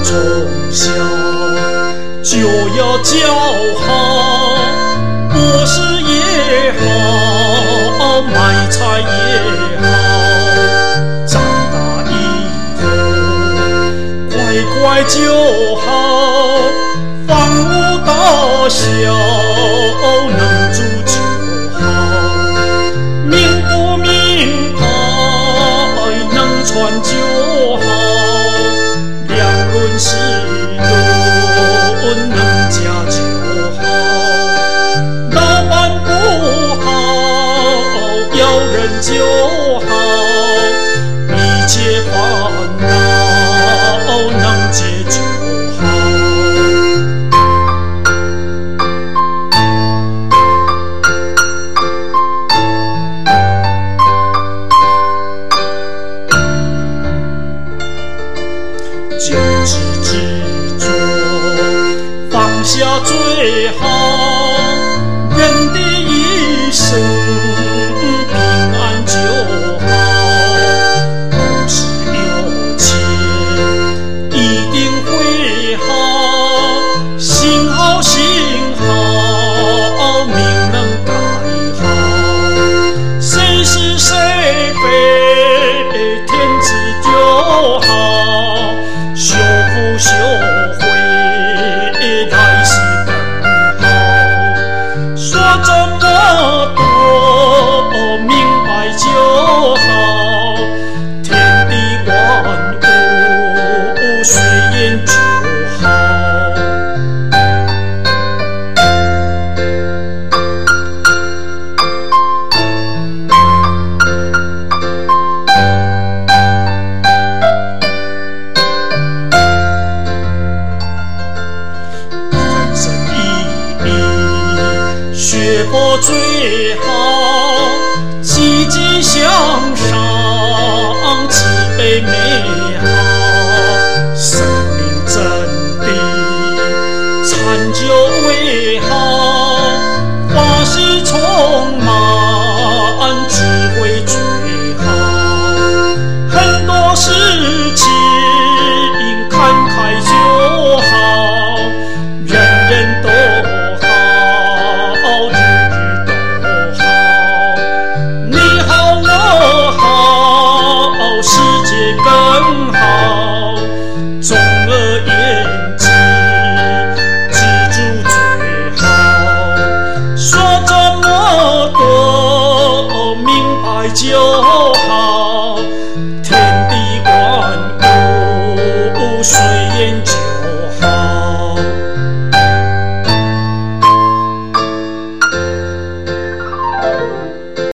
种下就要教好，播施也好，买菜也好，长大以后乖乖就好，房屋大小能住就好，名不名牌能穿就好，两论是论能嫁就好，老板不好要人就好，一切烦恼能解就好。坚持执着，放下最好，人的一生平安就好。不是有钱一定会好，心好心好，命能改好。谁是谁非，天知就好。修复修回来世更好，说这么多明白就好，天地万物随缘就好。学佛最好，